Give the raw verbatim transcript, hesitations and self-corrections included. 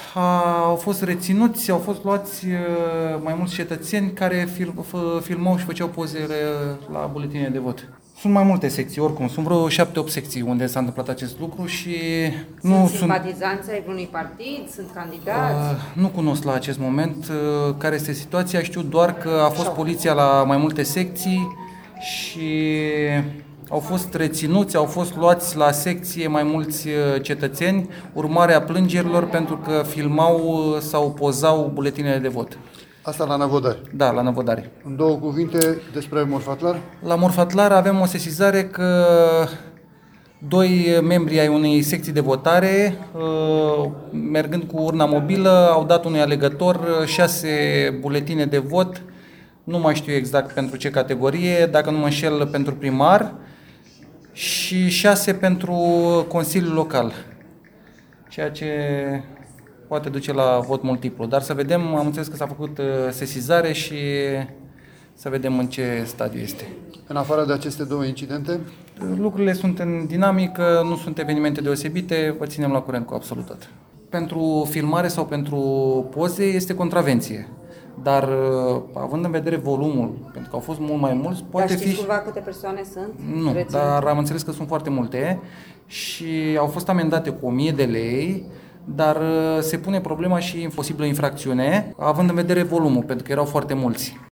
A, au fost reținuți, au fost luați uh, mai mulți cetățeni care fil, f- filmau și făceau pozele la buletine de vot. Sunt mai multe secții, oricum, sunt vreo șapte-opt secții unde s-a întâmplat acest lucru și sunt nu simpatizanți ai vreunui partid, sunt candidați? Uh, nu cunosc la acest moment uh, care este situația, știu doar că a fost poliția la mai multe secții și au fost reținuți, au fost luați la secție mai mulți uh, cetățeni, urmare a plângerilor pentru că filmau uh, sau pozau buletinele de vot. Asta la Năvodari. Da, la Năvodari. În două cuvinte despre Morfatlar. La Morfatlar avem o sesizare că doi membri ai unei secții de votare, mergând cu urna mobilă, au dat unui alegător șase buletine de vot, nu mai știu exact pentru ce categorie, dacă nu mă înșel pentru primar, și șase pentru Consiliul Local, ceea ce poate duce la vot multiplu. Dar să vedem, am înțeles că s-a făcut sesizare și să vedem în ce stadiu este. În afară de aceste două incidente? Lucrurile sunt în dinamică, nu sunt evenimente deosebite, vă ținem la curent cu absolut tot. Pentru filmare sau pentru poze este contravenție, dar având în vedere volumul, pentru că au fost mult mai mulți, poate dar știți fi... cumva câte persoane sunt? Nu, reținute? Dar am înțeles că sunt foarte multe și au fost amendate cu o mie de lei, dar se pune problema și posibilă infracțiune, având în vedere volumul, pentru că erau foarte mulți.